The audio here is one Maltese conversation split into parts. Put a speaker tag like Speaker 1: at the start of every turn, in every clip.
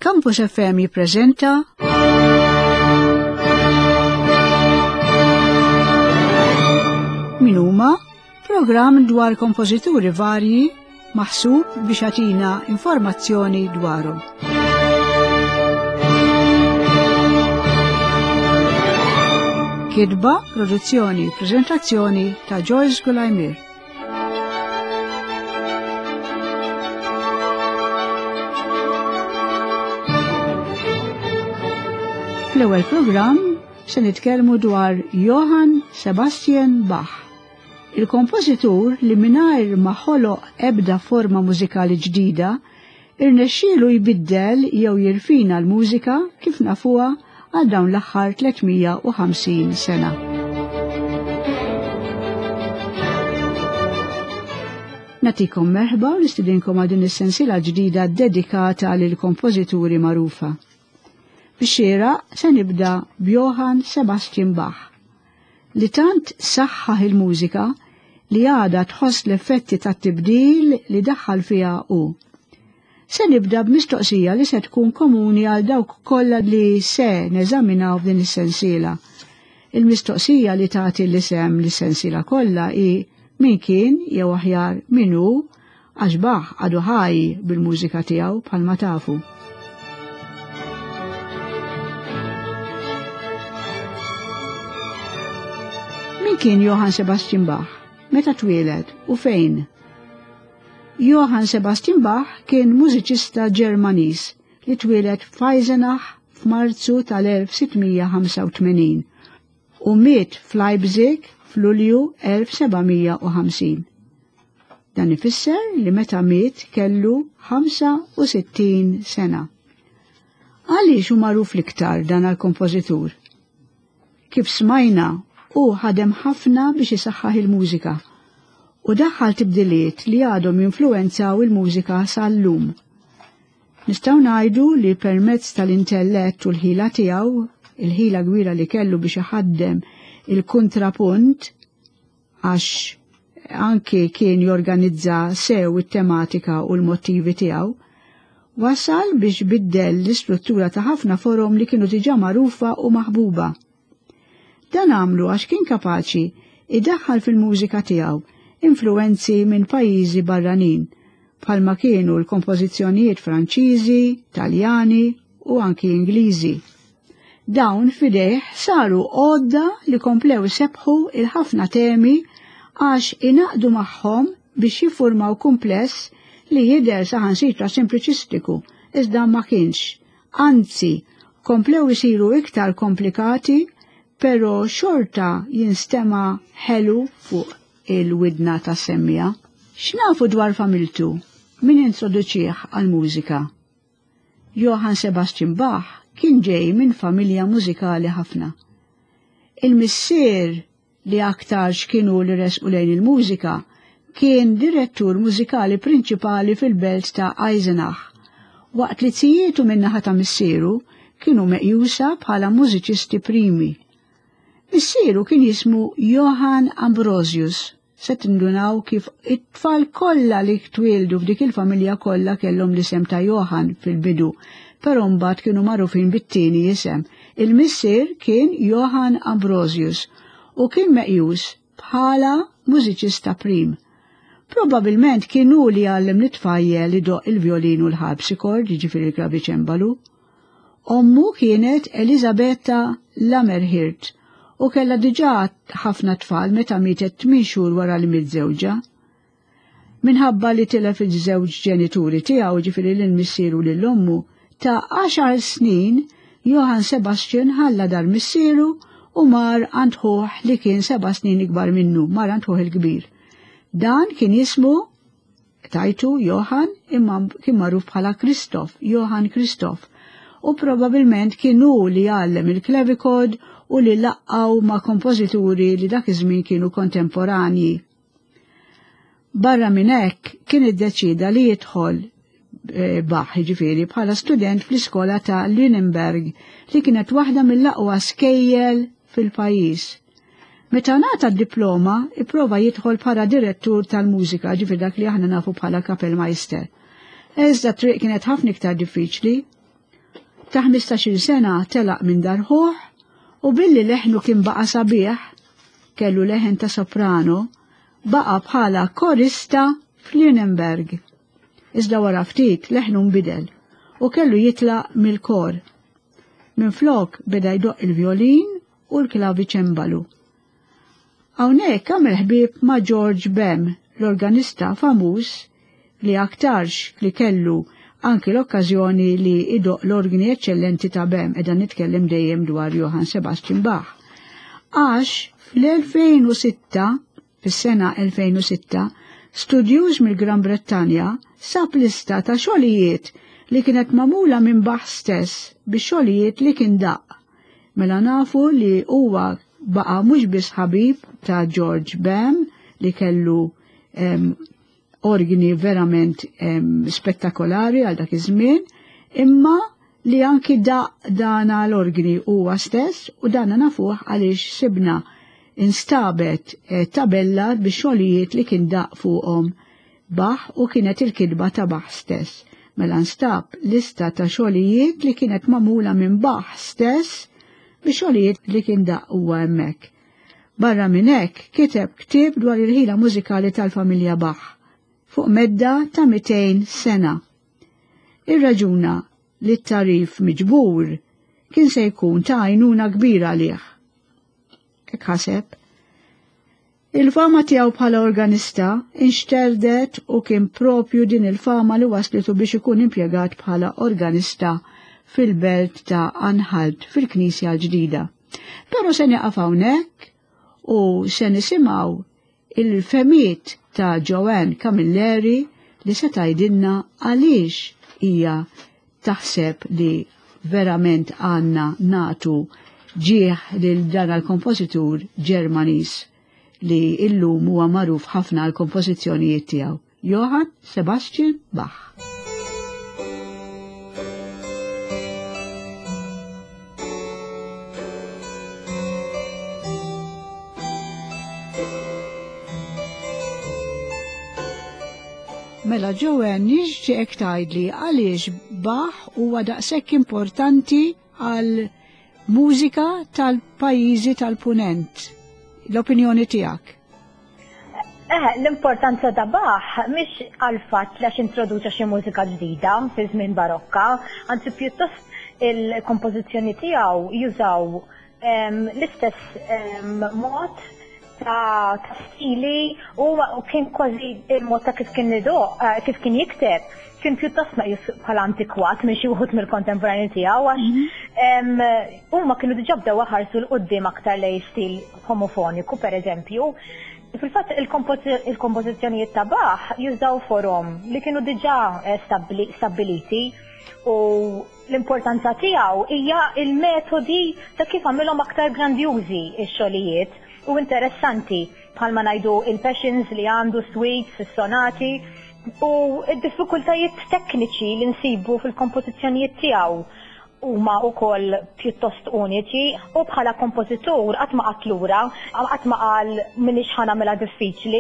Speaker 1: Il-Campus FM jippreżenta Min huma, programm dwar kompożituri varji maħsub biex jagħtina informazzjoni dwarhom. Kitba, produzzjoni, preżentazzjoni ta' Joyce Gulajmir. Fl-ewwel programm se nitkellmu dwar Johann Sebastian Bach, il-kompożitur li mingħajr ma ħoloq ebda forma mużikali ġdida irnexxielu jbiddel jew jirfina l-mużika kif nafuha għal dawn l-aħħar 350 sena. Natikom merħba u nistidinkom għal din is-sensiela ġdida dedikata lil kompożituri magħrufa. Bix-xiera se nibda b'Johann Sebastian Bach, li tant saħħaħ il-mużika li għadha tħoss l-effetti tat-tibdil li daħħal fiha hu. Se nibda b'mistoqsija li se tkun komuni għal dawk kollha li se neżaminaw f'din is-sensiela. Il-mistoqsija li tagħti l-isem lis-sensiela kollha hi min kien jew aħjar min hu għax Bach għadu ħaj bil-mużika tiegħu bħalma tafu. Min kien Johann Sebastian Bach? Meta twieled u fejn? Johann Sebastian Bach kien mużiċista Ġermaniż li twieled f'Eisenach f'Marzu tal-1685 u miet f'Leipzig f'Lulju 1750. Dan ifisser li meta miet kellu 65 sena. Għaliex hu magħruf l-iktar dan għall-kompożitur? Kif smajna u ħadem ħafna biex isaħħaħ il-mużika u daħħal tibdiliet li għadhom jinfluwenzaw il-mużika sal-lum. Nistgħu ngħidu li permezz tal-intellett u l-ħila tiegħu, il-ħila kbira li kellu biex iħaddem il-kontrapunt għax anke kien jorganizza sew it-tematika u l-mottivi tiegħu, wasal biex biddel l-istruttura ta' ħafna forom li kienu diġà magħrufa u maħbuba. Dan għamlu għax kien kapaċi idaħħal fil-mużika tiegħu influenzi minn pajjiżi barranin, bħalma kienu l-kompożizzjonijiet Franċiżi, Taljani u anki Ingliżi. Dawn fideh saru għodda li komplew sebħu il-ħafna temi għax inaqdu magħhom biex jiffurmaw kumpless li jidher saħansitra sempliċistiku, iżda ma kienx. Anzi, komplew isiru iktar komplikati pero xorta jinstema ħelu fuq il-widna ta' semmija. X'nafu dwar familtu? Min introduċih għal-mużika? Johann Sebastian Bach kien ġej minn familja mużikali ħafna. Il-missier li aktar x'kienu li resqu lejn il-mużika kien direttur mużikali prinċipali fil-belt ta' Eisenach, waqt li tijietu minnaħa ta' missieru kienu meqjusa bħala mużiċisti primi. Missieru kien jismu Johann Ambrosius, se tindunaw kif it-tfal kollha li twildu f'dik il-familja kollha kellhom l-isem ta' Johann fil-bidu, però mbagħad kienu magħrufin bit-tieni isem. Il-missier kien Johann Ambrosius u kien meqjus bħala mużiċista prim. Probabilment kienu li għallem l-tfajjel li doq il-violin u l-harpsichord, jiġifieri il-klaviċembalu. Ommu kienet Elisabetta Lammerhirt u kella diġà ħafna tfal meta mietet 8 xhur wara li miżewġa. Minħabba li tilef iż-żewġ ġenituri tiegħu ġifieri lill-missieru lill-ommu ta' 10 snin Johann Sebastian ħalla dar missieru u mar għand ħuħ li kien 7 snin ikbar minnu, mar għand ħuħ il-kbir. Dan kien jismu tajtu Johann imma kien magħruf bħala Kristof, Johann Kristof, u probabilment kienu li għallem il-klavikod u li laqqaw ma' kompożituri li dak iż-żmien kienu kontemporanji. Barra minn hekk kien iddeċida li jidħol Bach ġifieri bħala student fl-iskola ta' Lüneburg li kienet waħda mill-aqwa skejjel fil-pajjiż. Meta ngħata d-diploma ipprova jidħol bħala direttur tal-mużika ġifier dak li aħna nafu bħala kapellmeister. Iżda triq kienet ħafna iktar diffiċli ta' 15 sena telaq minn darħuħ u billi leħnu kien baqa sabiħ, kellu leħen ta' soprano, baqa bħala korista f'Lünenberg. Iżda wara ftit leħnu nbidel u kellu jitlaq mill-kor. Minflok beda jdoq il-violin u l-klaviċembalu. Hawnhekk għamel ħbieb ma' George Bem, l-organista famuż li aktarx li kellu anki l-okkażjoni li idoq l-organi eccellenti ta' Bem, edha nitkellem dejjem dwar Johann Sebastian Bach. Għax fl-2006, fis-sena 2006, studjuż mill-Gran Brittanja sab lista ta' xogħlijiet li kienet magħmula minn Bach stess biex xogħlijiet li kien daq. Mela nafu li huwa baqa mhux biss ħabib ta' George Bem li kellu organi verament spettakolari għal dak iż-żmien, imma li anki dana l-organi huwa stess u dana nafuh għaliex sibna instabet tabella biex xogħlijiet li kien daq fuqhom Bach u kienet il-kidba ta' Bach stess. Mela nstab lista ta' xogħlijiet li kienet magħmula minn Bach stess biex xogħlijiet li kien daq huwa hemmhekk. Barra minn hekk kiteb ktieb dwar il-ħila mużikali tal-familja Bach fuq medda ta' 200 sena. Ir-raġuna li t-tarif miġbur kien se jkun ta' għajnuna kbira għalih. Kek ħaseb? Il-fama tiegħu bħala organista inxterdet u kien propju din il-fama li waslitu biex ikun impjegat bħala organista fil-belt ta' Anhalt fil-Knisja l-ġdida. Però se nieqaf hawnhekk u se nisimgħu il-femiet ta' Joanne Camilleri li se tgħidilna għaliex hija taħseb li verament għandna nagħtu ġieħ lil dan il-kompożitur Ġermaniż li illum huwa magħruf ħafna l-kompożizzjonijiet tiegħu, Johann Sebastian Bach. Mela Joanne, nixtieq tgħidli għaliex Bach huwa daqshekk importanti għal mużika tal-pajjiżi tal-Punent. L-opinjoni tiegħek?
Speaker 2: L-importanza ta' Bach mhix għal fatt li introduċa xi mużika ġdida fi żmien barokka, anzi pjuttost il-kompożizzjoni tiegħu jużaw l-istess mod ta' stili u kien kważi il-mod ta' kif kien kif kien jikteb kien pjuttost maqjus bħala antikwat minn xi wħud mill-kontemporani tiegħu għax huma kienu diġà bdew ħarsu l-qudiem aktar lejn stil homofoniku pereżempju. Fil-fatt il-kompożizzjonijiet ta' Bach jużaw forom li kienu diġà stabbiliti u l-importanza tiegħu hija il-metodi ta' kif għamilhom aktar grandjużi x-xogħlijiet u interessanti bħalma ngħidu il-passions li għandu suites, is-sonati u d-diffikultajiet tekniċi li nsibu fil-kompożizzjonijiet tiegħu huma wkoll pjuttost uniċi u bħala kompożitur qatt ma qatt lura, qatt ma qal minix ħanamilha diffiċli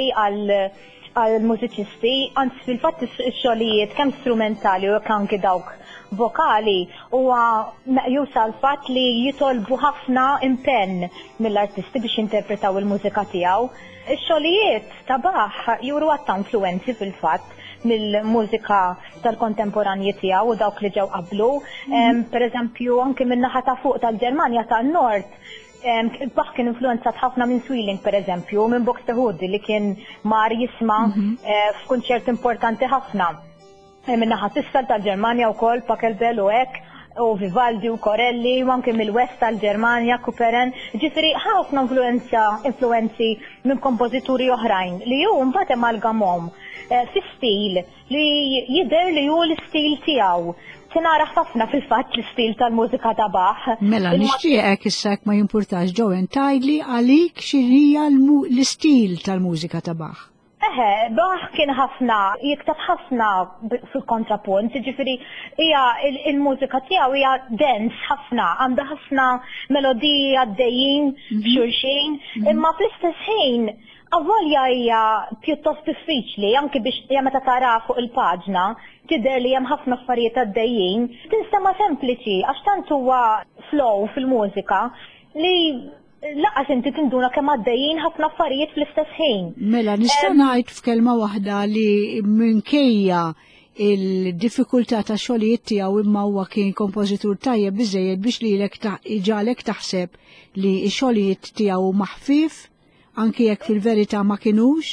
Speaker 2: għal mużiċisti, anzi fil-fatt ix-xogħlijiet kemm strumentali u anke dawk vokali huwa meqjus għal fatt li jitolbu ħafna impenn mill-artisti biex jinterpretaw il-mużika tiegħu. Ix-xogħlijiet ta' Bach juru għatta influenzi fil-fatt mill-mużika tal-kontemporanji tiegħu u dawk li ġew qablu. Pereżempju anke min-naħa ta' fuq tal-Ġermanja tan-Nord Bach kien influenzat ħafna minn Sweeling pereżempju, minn Buxtehude li kien mar jisma' f'kunċert importanti ħafna. Min-naħa t'isfel tal-Ġermanja wkoll Pachelbel u hekk, u Vivaldi u Corelli, u anke mill-West tal-Ġermanja, Couperin. Ġifieri ħafna influenzi minn kompożituri oħrajn li hu mbagħad amalgamhom fi stil li jidher li hu l-istil tiegħu. Tinaraħ ħafna fil-fatt l-istil tal-mużika ta' Bach.
Speaker 1: Mela nixtieqek issa ma jimpurtax Joanne tgħidli għalik x'inhija l-istil tal-mużika ta' Bach.
Speaker 2: Bach kien ħafna, jiktab ħafna fil-kontrapunt, ġifiri hija il-mużika tiegħu hija dance ħafna, għandha ħafna melodiji għaddejjin b'xulxin, imma fl-istess ħin Avolja hija pjuttost diffiċli, anki biex meta tara fuq il-paġna, tidher li hemm ħafna affarijiet għaddejjin, tinstema' sempliċi għax tant huwa flow fil-mużika li laqas inti tinduna kemm għaddejjin ħafna affarijiet fl-istess ħin.
Speaker 1: Mela nista' ngħid f'kelma waħda li minkejja il-diffikultà ta' xogħlijiet tiegħu imma huwa kien kompożitur tajjeb biżejjed biex lilek iġalek taħseb li x-xogħlijiet tiegħu maħfif anki jekk fil-verità ma kinux?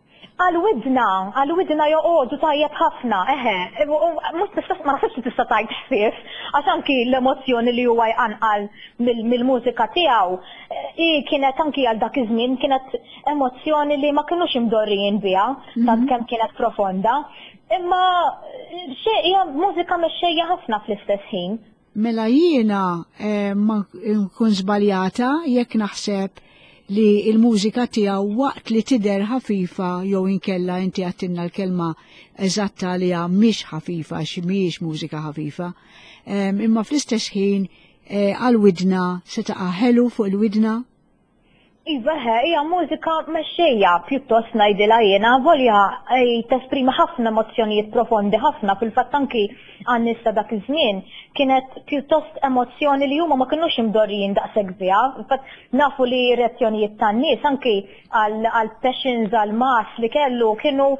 Speaker 2: Għal-widna joqogħdu tajjeb ħafna, ma nafx tista' tgħid ħfief, għax anki l-emozzjoni li huwa jqanqal mill-mużika tiegħu, kienet anki għal dak iż-żmien kienet emozzjoni li ma kinux imdorrijin biha, tant kemm kienet profonda, imma hija mużika mexxejja ħafna fl-istess ħin.
Speaker 1: Mela jiena ma nkun żbaljata jekk naħseb li il-mużika tiegħu waqt li tidher ħafifa jew inkella inti għattinna l-kelma eżatta li hija mhix ħafifa mhijiex mużika ħafifa, imma fl-istess ħin għal-widna se taqa' ħelu fuq il-widna.
Speaker 2: Iva, hija mużika mexxejja pjuttost ngħidilha jiena volja tesprima ħafna emozzjonijiet profondi ħafna fil-fatt anki għan-nies ta' dak iż-żmien kienet pjuttost emozzjoni li huma ma kinux imdorrijin daqshekk biha. Fatt nafu li reazzjonijiet tan-nies anki għal passions għal mass li kellu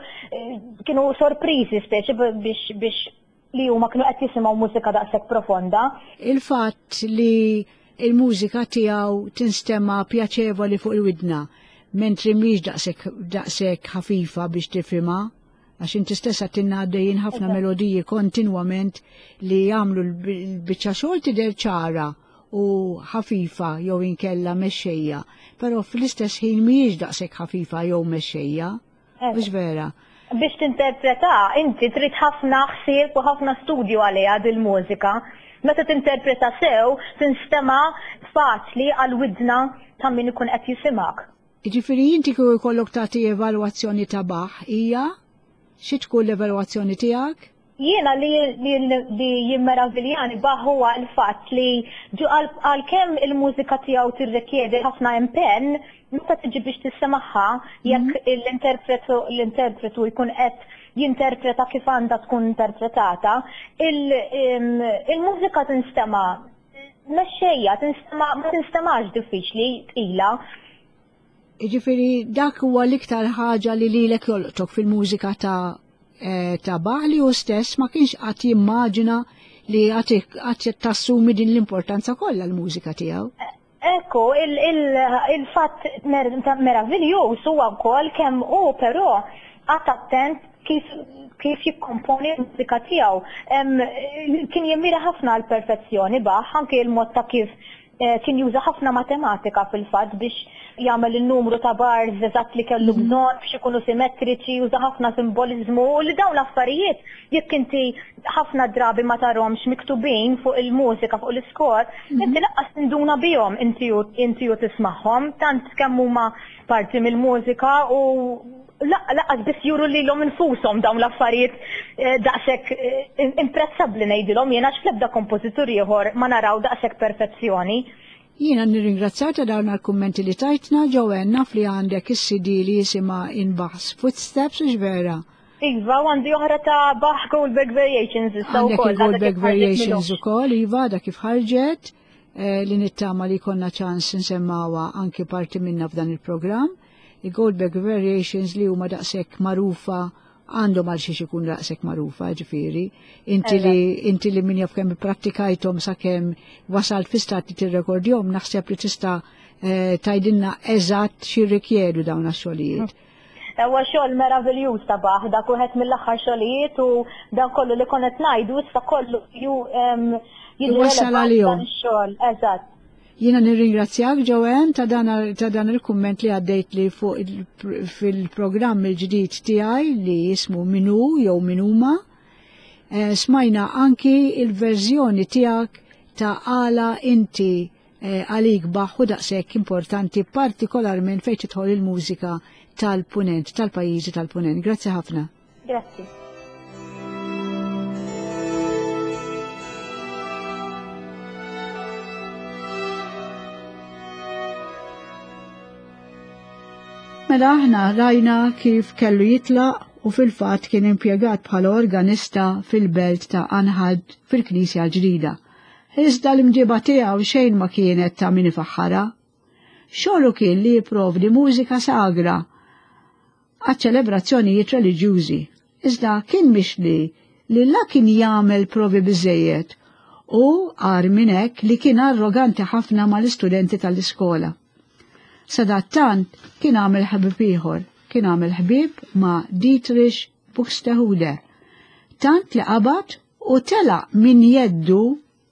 Speaker 2: kienu sorpriżi speċi biex li huma kienu qed jisimgħu mużika daqshekk profonda.
Speaker 1: Il-fatt li il-mużika tiegħu tinstema' pjaċevoli fuq il-widna, mentri mhix daqshekk ħafifa biex tifhimha, għax inti stessa tinna għaddejjin ħafna melodiji kontinwament li jagħmlu l-biċċa xogħol tidher ċara u ħafifa jew inkella mexxejja, però fl-istess ħin mhijiex daqshekk ħafifa jew mexxejja, mhux vera.
Speaker 2: Biex tinterpreta, inti trid ħafna ħsieb u ħafna studju għaliha dil-mużika. Meta tinterpreta sew, tinstema' faċli għal-widna ta' min ikun qed jisimgħek.
Speaker 1: Jiġifieri inti kieku jkollok tagħti evalwazzjoni ta' Bach hija xi tkun l-evalwazzjoni tiegħek?
Speaker 2: Jiena li jimmeraviljani Bach huwa l-fatt li għalkemm il-mużika tiegħu tirrikjedi ħafna impenn, meta tiġi biex tissemagħha jekk l-interpretu jkun qed jinterpreta kif għandha tkun interpretata, il-mużika tinstema' mexxejja, ma tinstemax diffiċli tqila.
Speaker 1: Jiġifieri dak huwa l-iktar ħaġa li lilek jolqtok fil-mużika ta' Bach li hu stess ma kienx qatt jimmaġina li qatt tassumi din l-importanza kollha l-mużika tiegħu.
Speaker 2: Ekku, il-fatt meravigliuż huwa wkoll kemm hu però qatt attent kif jikkomponi l-mużika tiegħu. Kien jimmira ħafna l-perfezzjoni Bach, anke il-mod ta' kif kien juża ħafna matematika fil-fatt biex jagħmel in-numru ta' bars eżatt li kellu bżonn biex ikunu simmetriċi, juża ħafna simbolizmu u li dawn l-affarijiet jekk inti ħafna drabi ma tarhomx miktubin fuq il-mużika fuq l-iskor, inti laqqas tinduna bihom inti u tismagħhom, tant kemm huma parti mill-mużika u laqqas biss juru lilhom infushom dawn l-affarijiet daqshekk imprezzabbli ngħidilhom jiena fl-ebda kompożitur ieħor ma naraw daqshekk perfezzjoni.
Speaker 1: Jiena nirringrazzjak ta' dawn il-kummenti li tajtna Joanne naf li għandek is-CD li jisimha In Bach's Footsteps u vera.
Speaker 2: Iva, għandi oħra ta' Bach Goldberg Variations issa wkoll.
Speaker 1: Għandek il-Goldberg Variations ukoll, iva da kif ħarġet li nittama li konna ċans nsemmawa anki parti minna f'dan il-programm. Il-Goldberg Variations li huma daqshekk magħrufa għandhom għal xiex ikun daqshekk magħrufa ġifieri. Inti li min jaf kemm ipprattikajthom sakemm wasalt fi stat li tirrekordjhom naħseb li tista' tgħidilna eżatt x'irrikjedu dawn għax-xogħlijiet.
Speaker 2: Huwa xogħol meraviljuż ta' Bach, dak wieħed mill-aħħar xogħlijiet u dan kollu li konet ngħidu issa kollu
Speaker 1: Iwassal għalihom.
Speaker 2: Xogħol, eżatt.
Speaker 1: Jiena nirringrazzjak Joanne ta' dan il-kumment li għaddejt li fuq fil-programm il-ġdid tiegħi li jismu Minu jew Minuma. Smajna anki il-verżjoni tiegħek ta' għala inti għalik Bach u daqshekk importanti partikolarment fejn tidħol il-mużika tal-punent, tal-pajjiżi tal-punent. Grazzi ħafna.
Speaker 2: Grazzi.
Speaker 1: Mela aħna rajna kif kellu jitlaq u fil-fatt kien impjegat bħala organista fil-belt ta' Anhalt fil-Knisja l-ġdida. Iżda l-imġiba tiegħu xejn ma kienet ta' min ifaħħara. Xogħlu kien li jipprovdi mużika sagra għaċ-ċelebrazzjonijiet reliġjużi. Iżda kien mixli li la kien jagħmel provi biżejjed u għar minn hekk li kien arroganti ħafna mal-istudenti tal-iskola. Sadattant kien għamel ħabib ieħor, kien għamel ħbib ma' Dietrich Buxtehude, tant li qabad u telaq min jeddu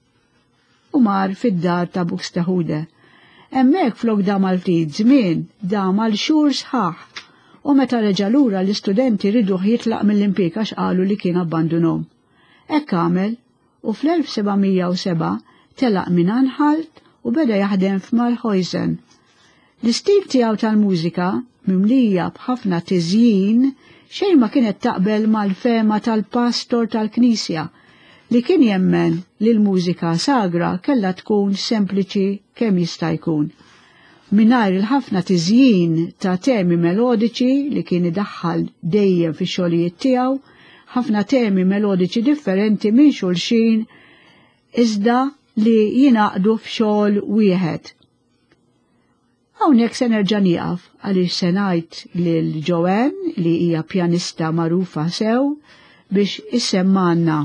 Speaker 1: u mar fid-dar ta' Buxtehude. Hemmhekk flok damal ftit żmien damal xhur sħaħ u meta reġa' lura l-istudenti riduh jitlaq mill-impjeg għax qalu li kien abbandunhom. Hekk għamel u fl-1707 telaq minn Anhalt u beda jaħdem f'Malhäusen. L-istil tiegħu tal-mużika mimlija b'ħafna tiżjien xejn ma kienet taqbel mal-fema tal-pastor tal-Knisja li kien jemmen li l-mużika sagra kellha tkun sempliċi kemm jista' jkun. Mingħajr il-ħafna tiżjien ta' temi melodiċi li kien idaħħal dejjem fix-xogħlijiet tiegħu, ħafna temi melodiċi differenti minn xulxin iżda li jinaqdu f'xogħol wieħed. Hawnhekk se nerġa' nieqaf għaliex se ngħid lil Joanne li hija pjanista magħrufa sew biex issemmanna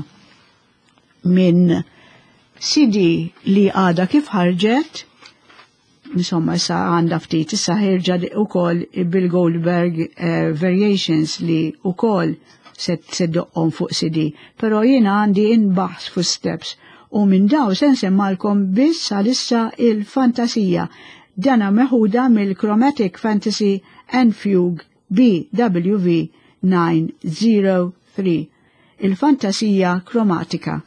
Speaker 1: minn CD li għada kif ħarġet, insomma issa għandha ftit issa ħirġa ukoll bil-Goldberg Variations li ukoll se doqqhom fuq CD, però jiena għandi inbaħs footsteps u minn daw se nsemmalkom biss għalissa il-fantasija. Dana meħuda mill-Chromatic Fantasy and Fugue BWV 903, il-fantasija kromatika.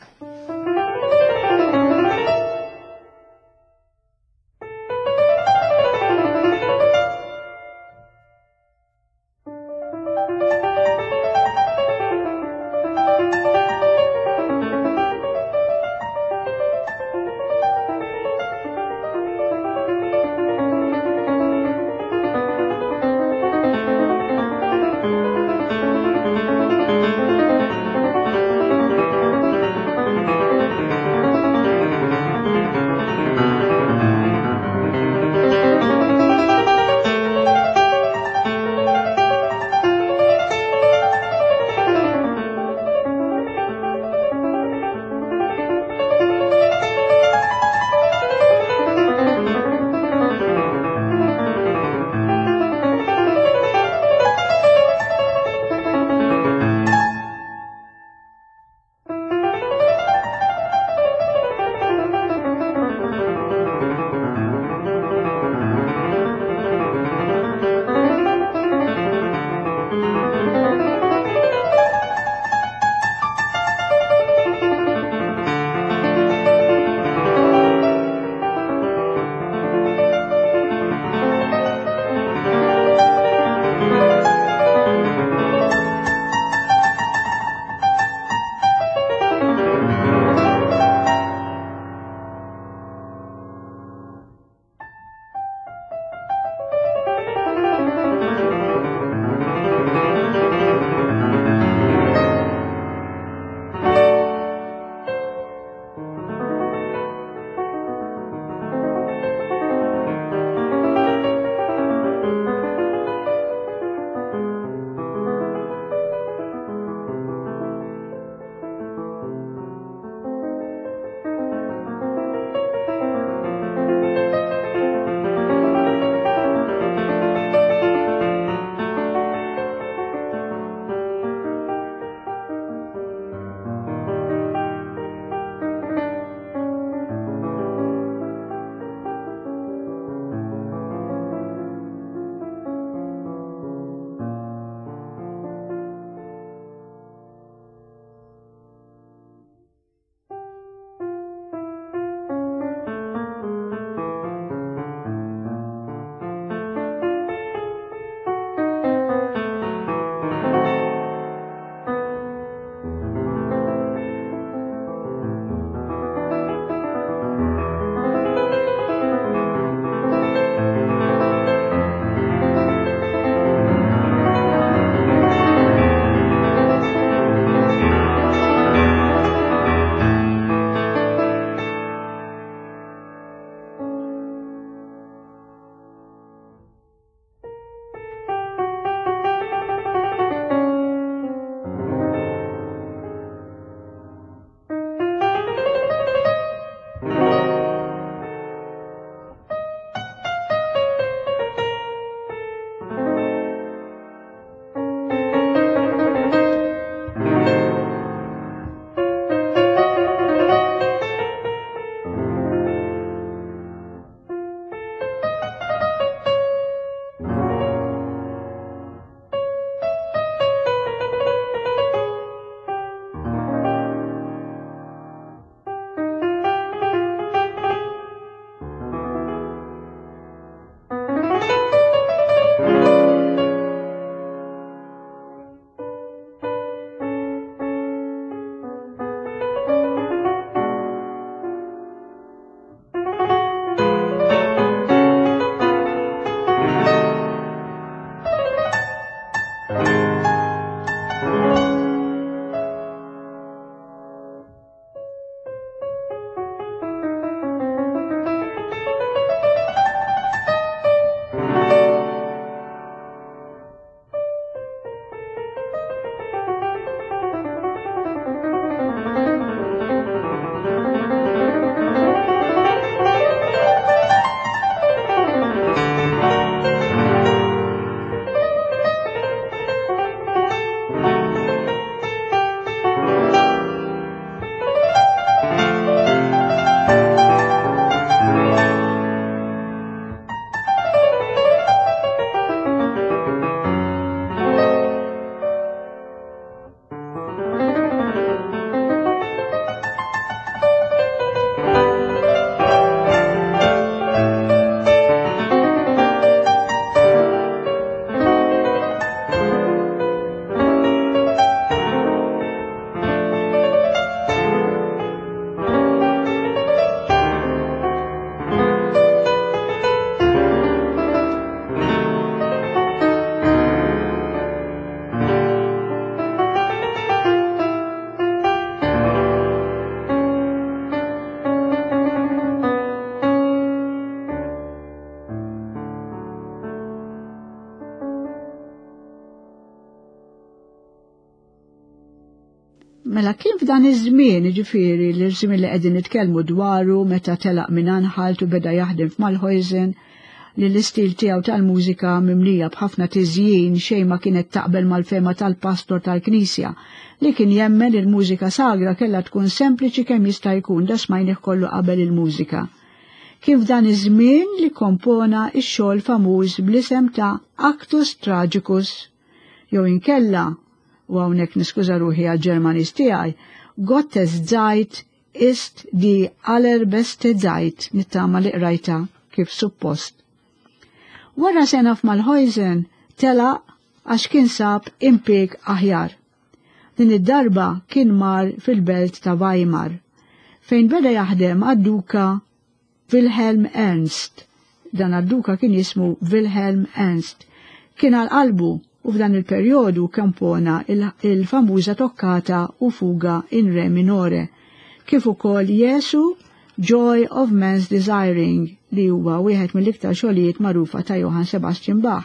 Speaker 1: Mela kien f'dan iż-żmien ġifieri l-żmien li qegħdin nitkellmu dwaru meta telaq minn Anhalt u beda jaħdem f'Malħojsen li l-istil tiegħu tal-mużika mimlija b'ħafna tiżjien xejn ma kienet taqbel mal-fema tal-pastor tal-Knisja li kien jemmen il-mużika sagra kellha tkun sempliċi kemm jista' jkun da smajnih kollu qabel il-mużika. Kif dan iż-żmien li kompona x-xogħol famuż bl-isem ta' Actus Tragicus jew inkella u hawnhekk niskuża ruħi għall-Ġermaniż tiegħi Gottes Zeit ist die allerbeste Zeit nittama li qrajta kif suppost. Wara sena f'Malħojsen telaq għax kien sab impjeg aħjar. Din id-darba kien mar fil-belt ta' Weimar, fejn beda jaħdem għad-duka Wilhelm Ernst. Dan għad-duka kien jismu Wilhelm Ernst. Kien għal-qalbu u f'dan il-perjodu kompona il-famuża toccata u fuga in re minore, kif ukoll Jesu Joy of Man's Desiring li huwa wieħed mill-iktar xogħlijiet magħrufa ta' Johann Sebastian Bach.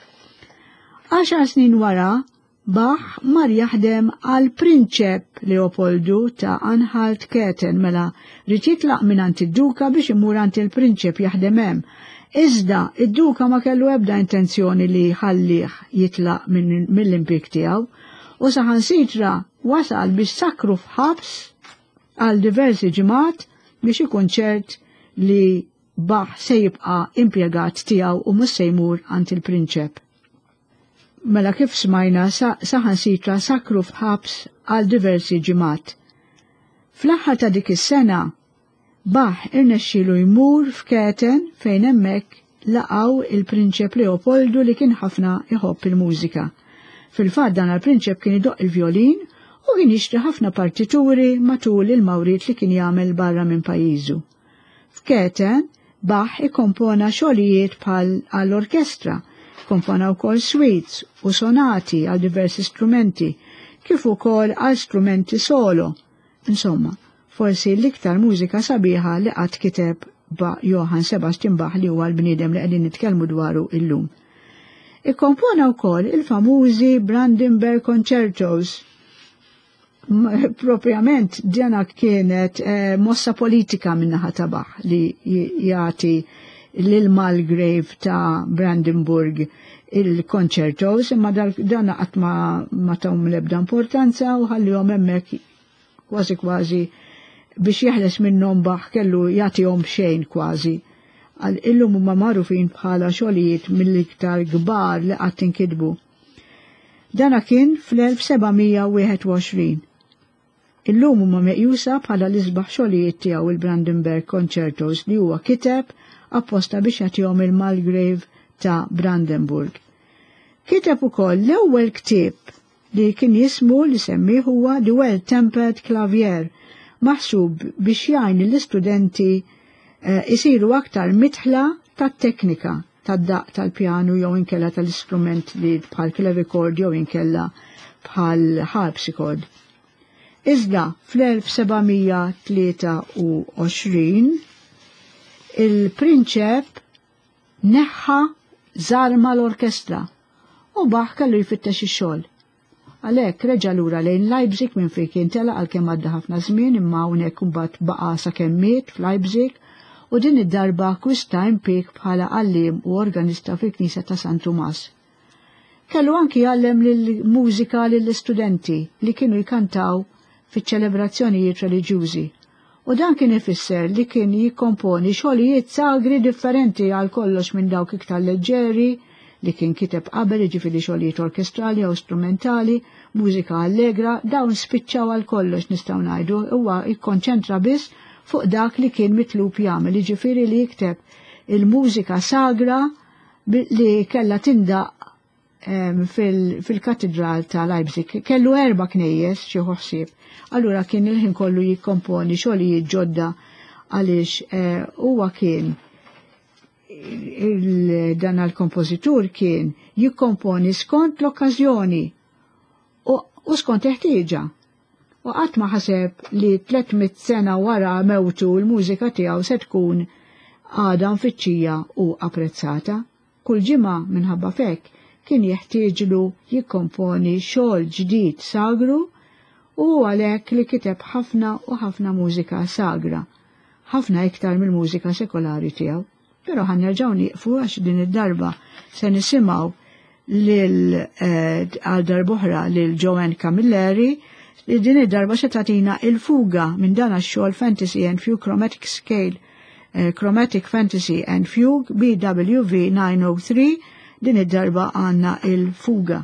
Speaker 1: 10 snin wara, Bach mar jaħdem għal Prinċep Leopoldu ta' Anhalt-Köthen mela rid jitlaq mingħand id-duka biex imur għand il-Prinċep jaħdem hemm. Iżda id-duka ma kellu ebda intenzjoni li ħallih jitlaq mill-impjeg tiegħu u saħansitra wasal biex sakru f'ħabs għal diversi ġimgħat biex ikun ċert li Bach se jibqa' impjegat tiegħu u mhux se jmur għand il-Prinċep. Mela kif smajna saħansitra sakru f'ħabs għal diversi ġimgħat. Fl-aħħar ta' dik is-sena Bach irnexxielu jmur f'Köthen fejn hemmhekk laqgħu il-Prinċep Leopoldu li kien ħafna iħobb il-mużika. Fil-fatt dan il-Prinċep kien idoq il-vjolin u kien jixtri ħafna partituri matul il-mawriet li kien jagħmel barra minn pajjiżu. F'Köthen Bach ikkompona xogħlijiet bħal għall-orkestra, kompona wkoll suites u sonati għal diversi strumenti, kif ukoll għal strumenti solo. Insomma, forsi l-iktar mużika sabiħa li qatt kiteb Johann Sebastian Bach li huwa l-bniedem li qegħdin nitkellmu dwaru illum. Ikkompona wkoll il-famużi Brandenburg Concertos. Propjament dina kienet mossa politika minnaħa ta' Bach li jagħti lil-Malgrave ta' Brandenburg il-concertos imma dan qatt ma tawhom l-ebda importanza u ħallihom hemmhekk kważi biex jeħles minnhom Bach kellu jagħtihom xejn kważi. Illum huma magħrufin bħala xogħlijiet mill-iktar kbar li qatt inkitbu. Dana kien fl-1721. Illum huma meqjusa bħala l-isbaħ xogħlijiet tiegħu il-Brandenburg Concertos li huwa kiteb apposta biex jagħtihom il-Malgrave ta' Brandenburg. Kiteb ukoll l-ewwel ktieb li kien jismu li semmih huwa The Well-Tempered Clavier, maħsub biex jgħin l-istudenti isiru aktar mitħla tat-teknika tad-daq tal-pjanu jew inkella tal-istrument li bħal clavichord jew inkella bħal harpsichord. Iżda fl-1723 il-Prinċep neħħa żarma l-orkestra u Bach kellu jfittex ix-xogħol. Għalhekk reġa' lura lejn Leipzig minn fejn kien telaq għalkemm għadda ħafna żmien imma hawnhekk imbagħad baqa' sakemm miet f'Leipzig u din id-darba kwista impjeg bħala għalliem u organista fil-Knisja ta' San Tumas. Kellu anki jgħallem lill-mużika lill-istudenti li kienu jkantaw fiċ-ċelebrazzjonijiet reliġjużi. U dan kien ifisser li kien jikkomponi xogħlijiet sagri differenti għal kollox minn dawk iktar leġġeri li kien kiteb qabel jiġifieri xogħlijiet orkestrali jew strumentali, mużika allegra, dawn spiċċaw għal kollox nistgħu ngħidu, huwa jikkonċentra biss fuq dak li kien mitlub jagħmel, jiġifieri li jikteb il-mużika sagra li kellha tindaq fil-katedral ta' Leipzig. Kellu 4 knejjes xi ħsieb. Allura kien il-ħin kollu jikkomponi xogħlijiet ġodda għaliex huwa kien dan l-kompożitur kien jikkomponi skont l-okkażjoni u skont teħtieġa. U qatt ma ħaseb li 300 sena wara mewtu l-mużika tiegħu se tkun għadha mfittxija u apprezzata. Kull ġimgħa minħabba fekk kien jeħtieġlu jikkomponi xogħol ġdid sagru u għalhekk li kiteb ħafna u ħafna mużika sagra, ħafna iktar mill-mużika sekolari tiegħu. Però ħanerġgħu nieqfu għax din id-darba se nisimgħu għal darbohra lil Joanne Camilleri li din id-darba se tagħtina il-fuga minn dan għax-xogħol Fantasy and Fugue Chromatic Scale, Chromatic Fantasy and Fugue BWV 903, din id-darba għandna il-fuga.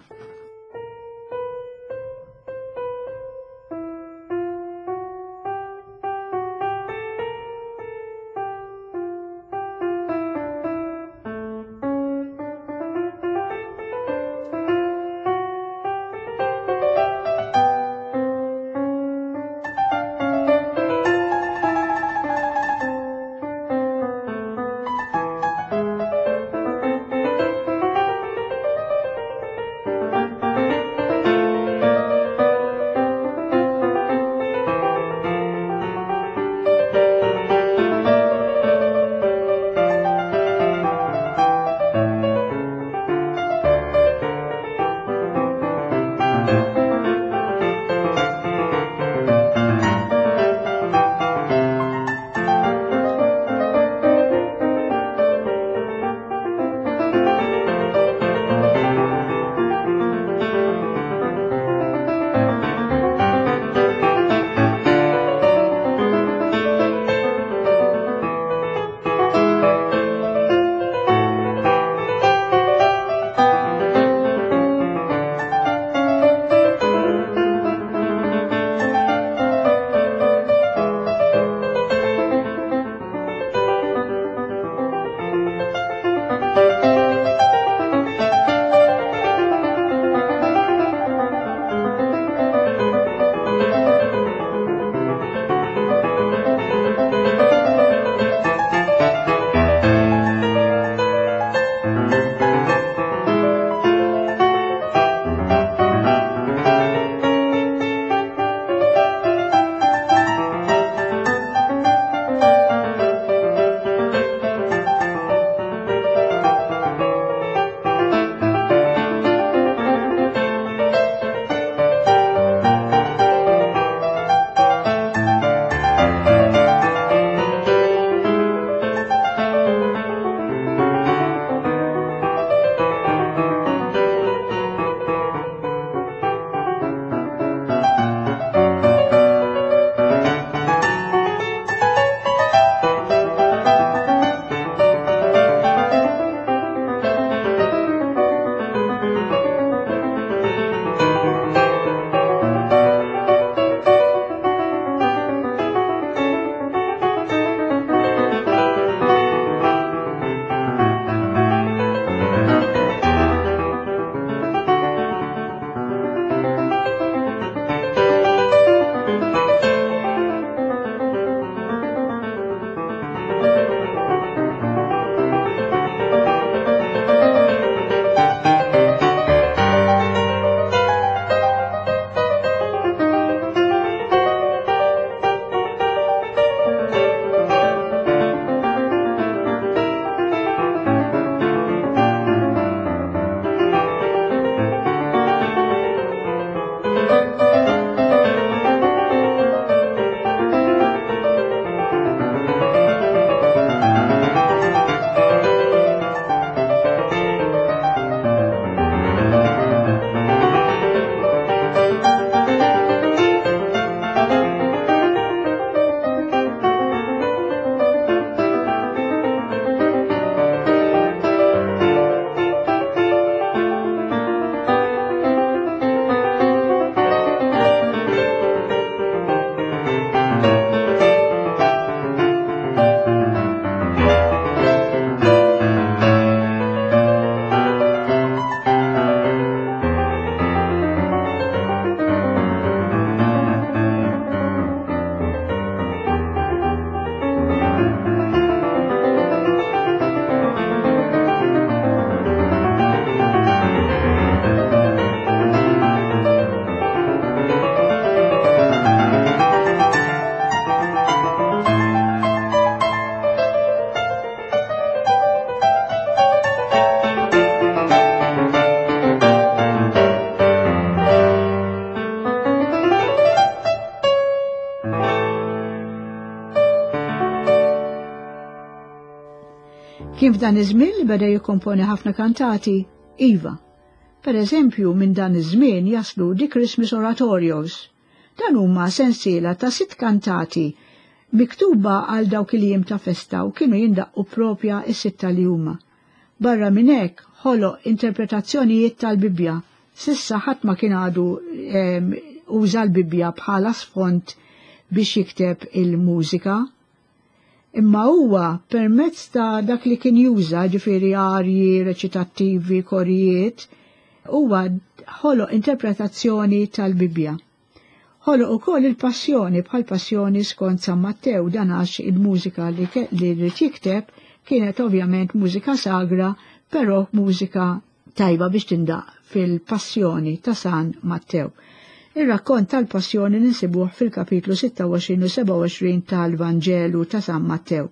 Speaker 1: Kien f'dan iż-żmien li beda jikkomponi ħafna kantati? Iva. Per eżempju, minn dan iż-żmien jaslu The Christmas Oratorios. Dan huma sensiela ta' 6 kantati miktuba għal dawk il-jiem ta' festa u kienu jindaqqu propja is-sitta li huma. Barra minn hekk ħoloq interpretazzjonijiet tal-Bibja. Sissa ħadd ma kien għadu uża l-Bibja bħala sfond biex jikteb il-mużika. Imma huwa permezz ta' dak li kien juża ġifieri arji, reċitattivi, korijiet, huwa ħoloq interpretazzjoni tal-Bibja. Ħoloq ukoll il-passjoni bħal passjoni skont San Mattew dan għax il-mużika li rrid jikteb kienet ovvjament mużika sagra, però mużika tajba biex tindaq fil-passjoni ta' San Mattew. Ir-rakkont tal-passjoni ninsibuh fil-kapitlu 26 u 27 tal-Vanġelu ta' San Mattew.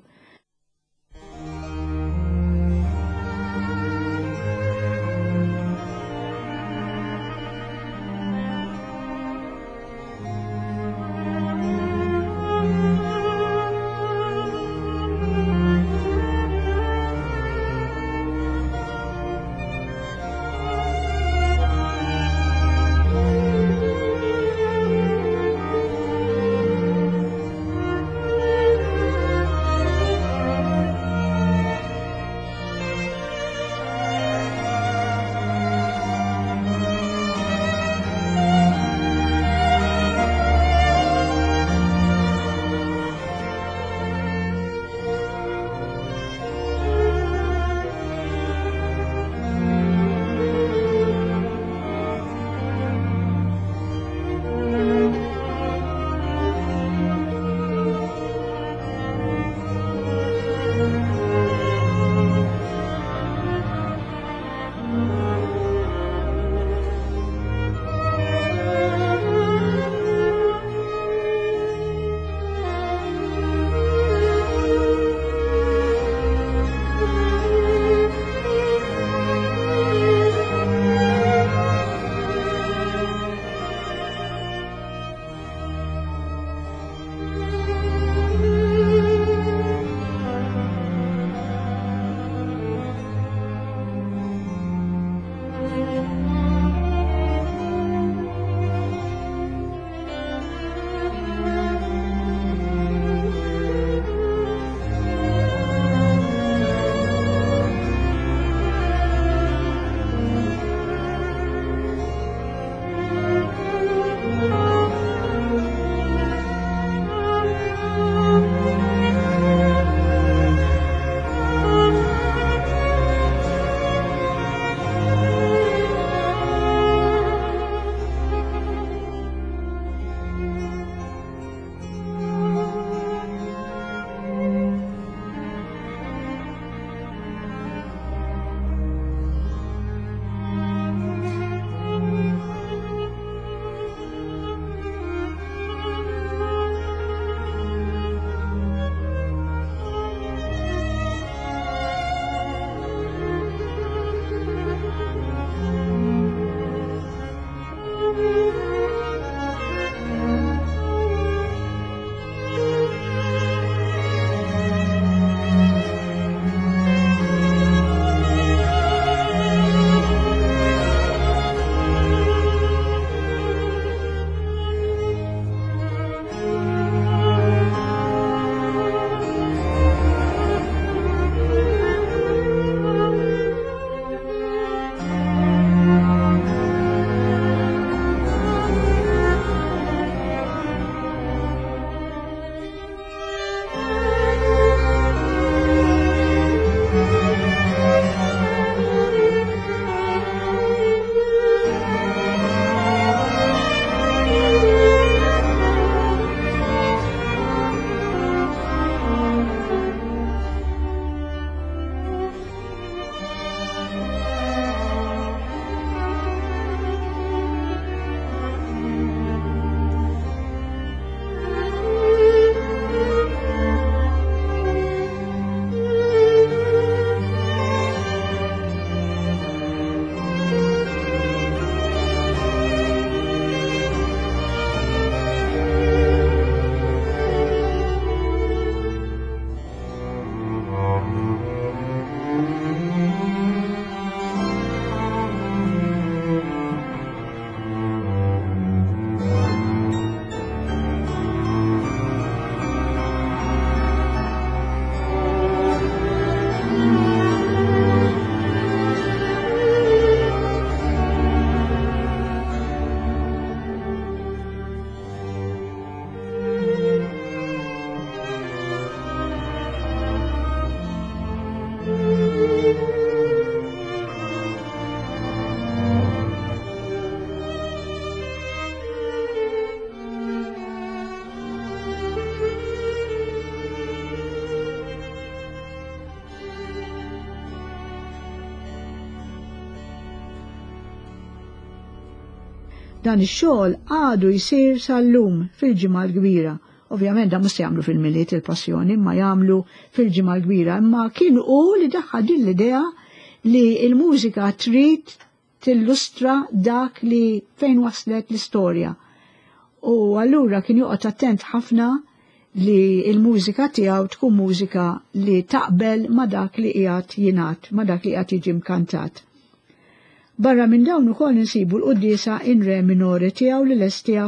Speaker 1: Dan ix-xogħol għadu jsir sal-lum fil-ġimgħa l-kbira. Ovvjament da mhux jagħmlu fil-miliet il-passjoni, ma jagħmlu fil-ġimgħa l-kbira, imma kien hu li daħħal din l-idea li l-mużika trid tillustra dak li fejn waslet l-istorja. U allura kien joqgħod attent ħafna li l-mużika tiegħu tkun mużika li taqbel ma dak li qiegħed jingħad, ma dak li qiegħed jiġi mkantat. Barra minn dawn ukoll insibu l-quddiesa in re minore tiegħu li lestija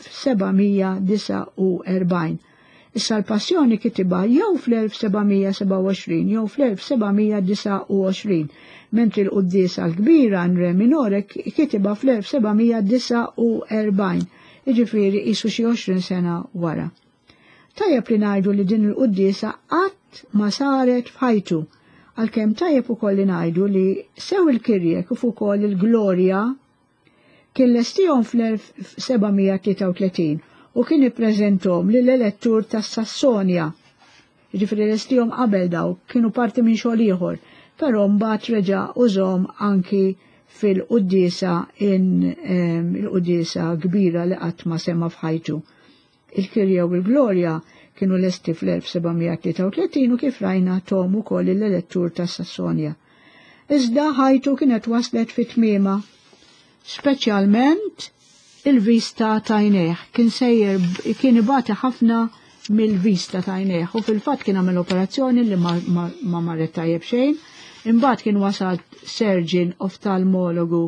Speaker 1: fl-1749. Issa l-Passjoni kitibha jew fl-1727 jew fl-1729, mentri l-quddiesa l-kbira in re minore kitibha fl-1749, jiġifieri qisu xi 20 sena wara. Tajjeb li ngħidu li din il-quddiesa qatt ma saret f'ħajtu, għalkemm tajjeb ukoll li ngħidu li sew il-kirje kif ukoll il-Glorja kien lestihom fl-1733 u kien ippreżenthom lill-elettur tas-Sassonja. Jiġifieri lestihom qabel daw kienu parti minn xogħol ieħor, però mbagħad reġa' użhom anki fil-quddiesa il-quddiesa kbira li qatt ma semma f'ħajtu. Il-kirja u l-Glorja kienu lesti fl-1733 u kif rajna tom ukoll l-elettur tas-Sassonja. Iżda ħajtu kienet waslet fit-tmiema, speċjalment il-vista ta' jnejħ. Kien ibati ħafna mill-vista ta' jnejħ u fil-fatt kien għamel operazzjoni li ma marret tajjeb xejn. Imbagħad kien wasal surgeon oftalmologu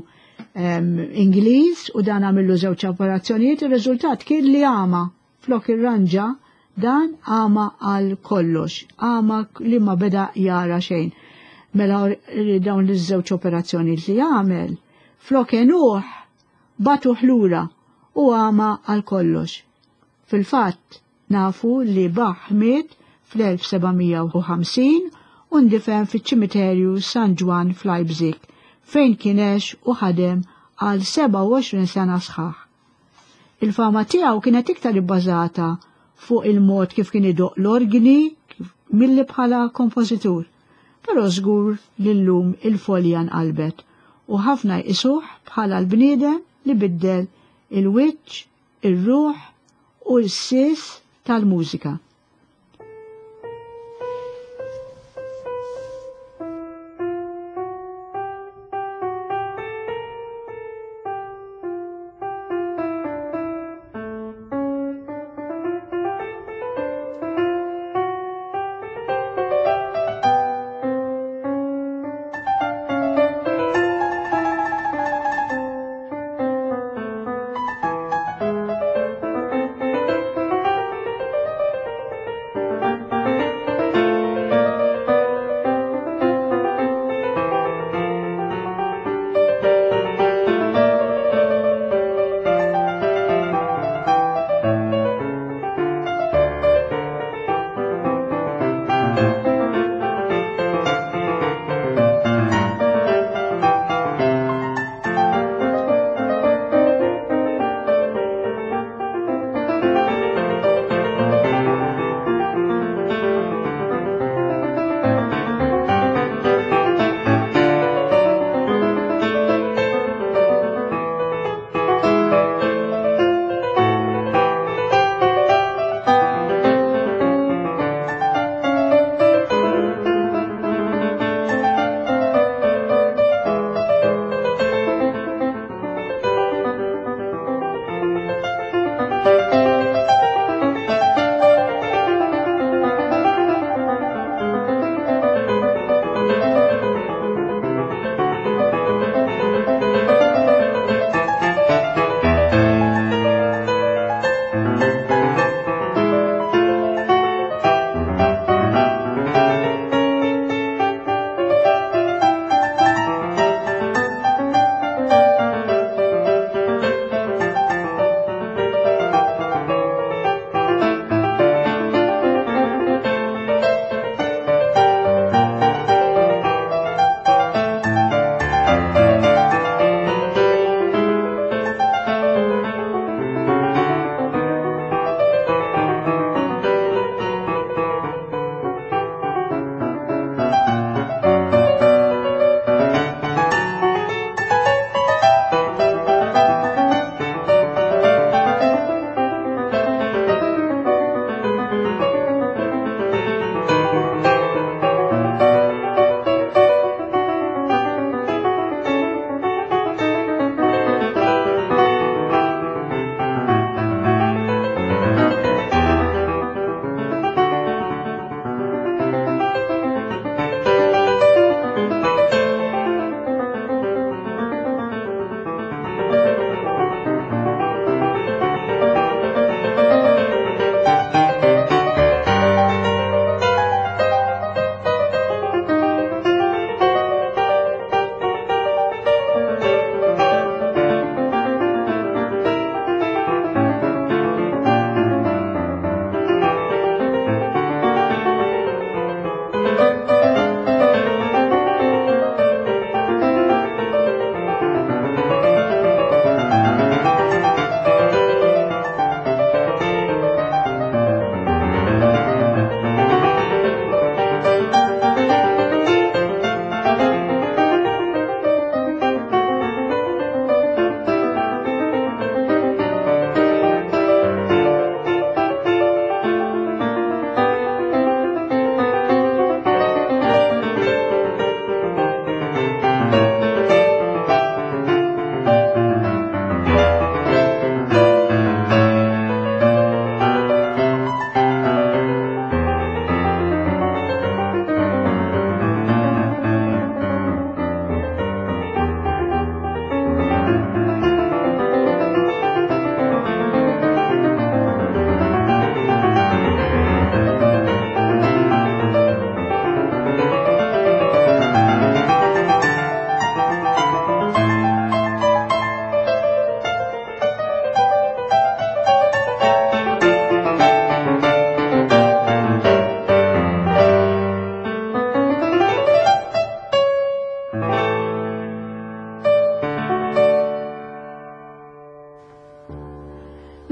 Speaker 1: Ingliż u dan għamillu żewġ operazzjonijiet, ir-riżultat kien li għama flok ir-ranġa dan għama għal kollox, għama li ma beda jara xejn. Mela dawn iż-żewġ operazzjoni li għamel, flok enuħ batu ħlura u għama għal kollox. Fil-fatt nafu li Bach miet fl-1750 u ndifen fiċ-ċimiterju San Juan f'Leipzig, fejn kienex u ħadem għal 27 sena sħaħ. Il-fama tiegħu kienet iktar ibbażata fuq il-mod kif kien idoq l-organi milli bħala kompożitur, però żgur li llum il-folja nqalbet u ħafna jqisuh bħala l-bniedem li biddel il-wiċċ, ir-ruħ u s-sis tal-mużika.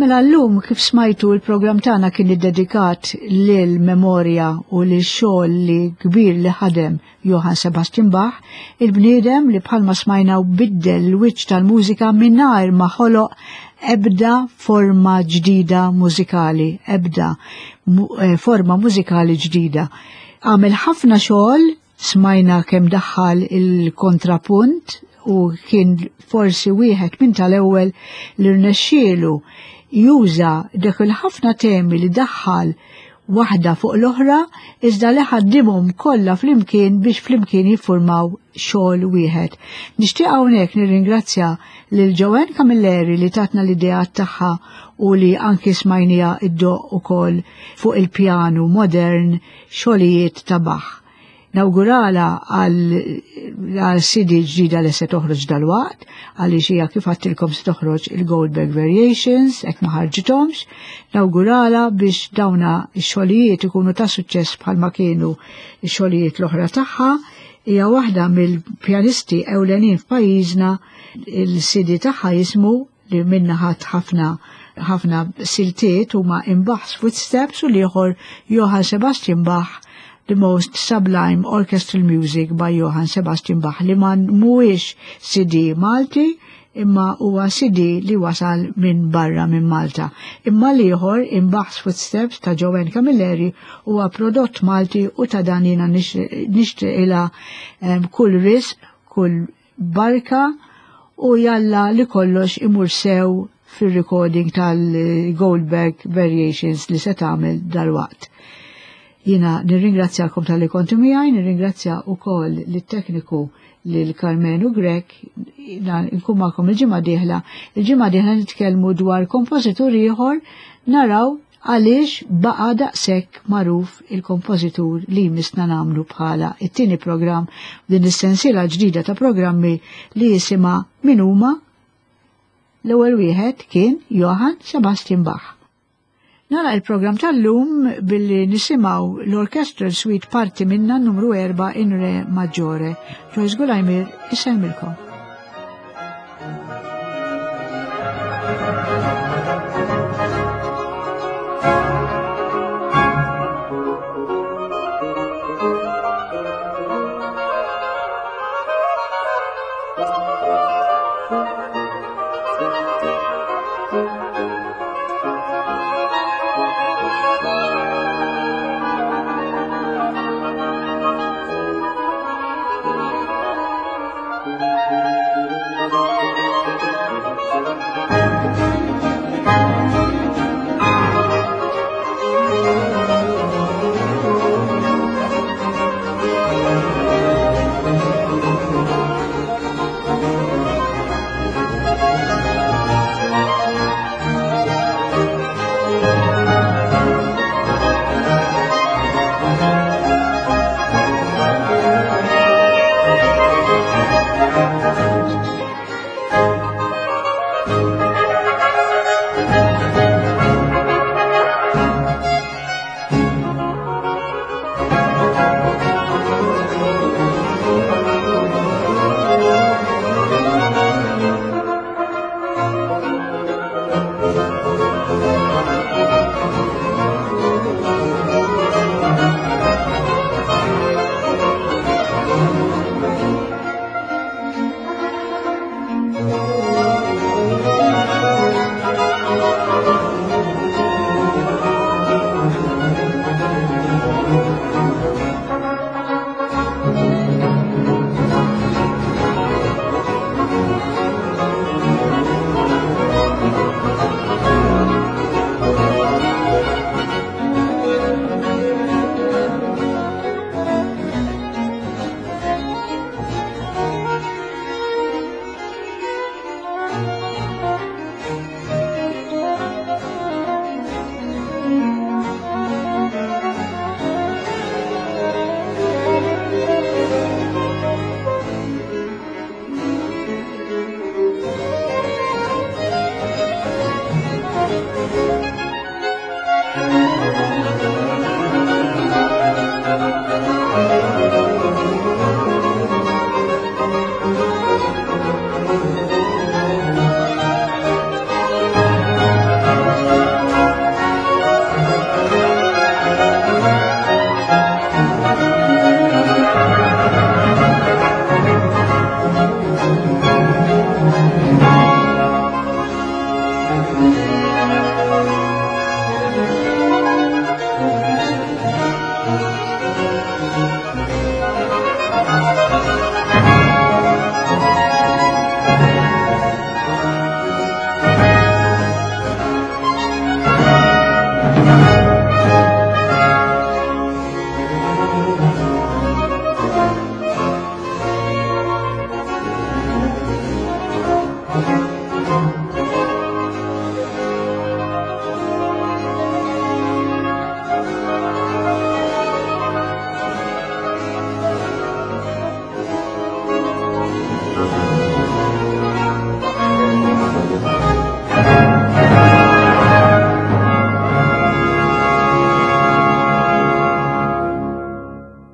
Speaker 1: Mela llum kif smajtu l-programm tagħna kien iddedikat lil memorja u lil xogħol li kbir li ħadem Johann Sebastian Bach, il-bniedem li bħalma smajna biddel l-wiċċ tal-mużika mingħajr ma ħoloq ebda forma ġdida mużikali, ebda forma mużikali ġdida. Għamel ħafna xogħol, smajna kemm daħħal il-kontrapunt u kien forsi wieħed minn tal-ewwel li rnexxielu juża dak il-ħafna temi li daħħal waħda fuq l-oħra iżda li ħaddimhom kollha flimkien biex flimkien jiffurmaw xogħol wieħed. Nixtieq hawnhekk nirringrazzja lil Joanne Camilleri li tatna l-ideat tagħha u li anki smajnija id-doq ukoll fuq il-pjanu modern xogħlijiet ta' Bach. Nawgurala għal CD ġdida li se toħroġ dal-waqt, għaliex hija kif għattilkom se toħroġ il-Goldberg Variations, hekk ma ħarġithomx. Nawgurala biex dawna x-xogħlijiet ikunu ta' suċċess bħalma kienu x-xogħlijiet l-oħra tagħha. Hija waħda mill-pjanisti ewlenin f'pajjiżna, il-CD tagħha jismu li minna ħadd ħafna siltiet huma In Bach's Footsteps u ieħor Johann Sebastian Bach, The Most Sublime Orchestral Music by Johann Sebastian Bach, li man mhuwiex CD Malti imma huwa CD li wasal minn barra minn Malta. Imma l-ieħor In Bach's Footsteps ta' Joanne Camilleri huwa prodott Malti u ta' dan jiena nixtieqilha kull risq, kull barka u jalla li kollox imur sew fir-recording tal-Goldberg Variations li se tagħmel dal-waqt. Jina nirringrazzjakom tal-li kontu miħaj, nirringrazzja u koll l-tekniku l-Carmenu Grek, nkun magħkom il-ġimgħa diħla. Il-ġimgħa diħla nitkellmu dwar kompożitur ieħor, naraw għaliex baqa daqshekk magħruf il-kompożitur li jmissna nagħmlu bħala it-tieni programm din is-sensiela ġdida ta' programmi li jisimha Min huma. L-ewwel wieħed kien Johann Sebastian Bach. Nara il-program tal-lum billi nisimaw l-Orchestral Suite parti minna numru 4 in Re Maggiore. Joyce Gulajmir, isemmilkom.